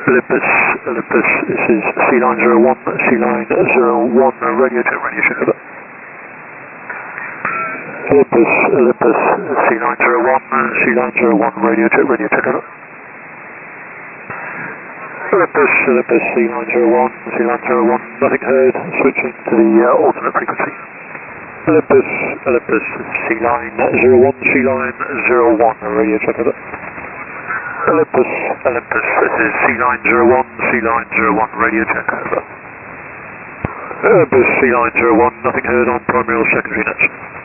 Olympus, Olympus, this is C-Line 01, C-Line 01, radio check, over. Olympus, Olympus, C-Line 01, C-Line 01, radio check, over. Olympus, Olympus, C-Line 01, C-Line 01, nothing heard, switching to the alternate frequency. Olympus, Olympus, C-Line 01, C-Line 01, radio check, over. Olympus, Olympus, this is C-Line 01, C-Line 01, radio check, over. Olympus, C-Line 01, nothing heard on primary or secondary nets.